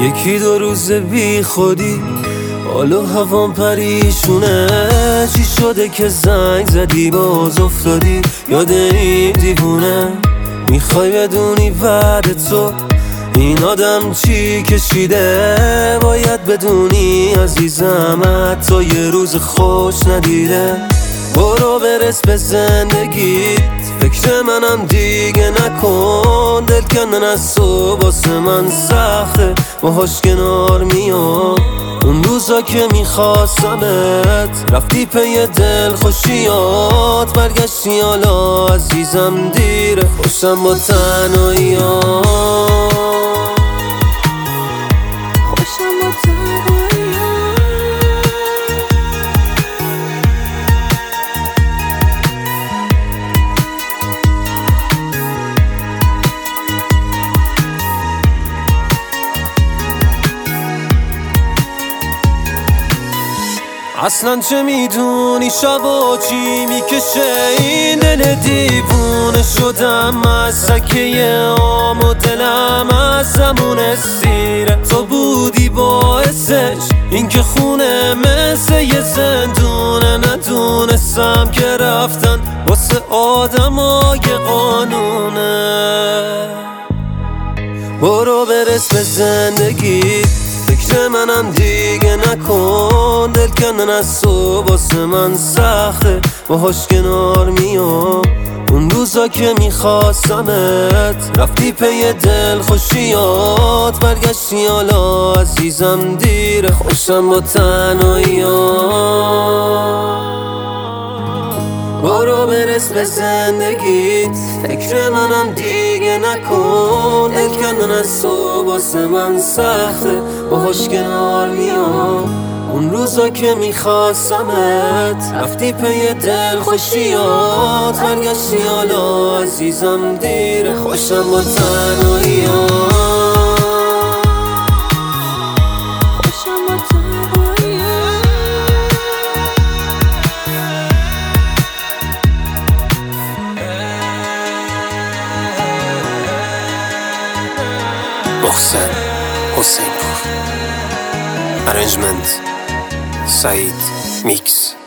یکی دو روز بی خودی حال و هوام پریشونه. چی شده که زنگ زدی باز افتادی یاد این دیوونه؟ میخوای بدونی بعد تو این آدم چی کشیده؟ باید بدونی عزیزم حتی یه روز خوش ندیده. برو برس به زندگیت، فکر منم دیگه نکن. دل کندن از تو واسه من سخته، باهاش کنار میام. اون روزا که میخواستمت رفتی پی دل خوشیات، برگشتی حالا عزیزم دیره. خوشم با تنهاییات، خوشم با تنهاییات. اصلا چه میدونی شبا چی میکشه این دل دیوونه؟ شدم از سکه عام و دلم از زمون سیره. تو بودی باعثش این که خونه مثل یه زندونه. ندونستم که رفتن واسه آدمای قانونه. برو برس به زندگیت، فکر منم دیگه نکن. دل کندن از تو واسه من سخته، باهاش کنار میام. اون روزا که میخواستمت رفتی پی دل خوشیات، برگشتی حالا عزیزم دیره. خوشم با تنهاییات، برو برس به زندگیت، فکر منم دیگه نکن. دل کندن از تو واسه من سخته، باهاش کنار میام. اون روزا که میخواستمت رفتی پی دل خوشیات، برگشتی حالا عزیزم دیره. خوشم با تنهاییات، خوشم با تنهاییات. محسن حسین پور، ارنجمنت سعید میکس.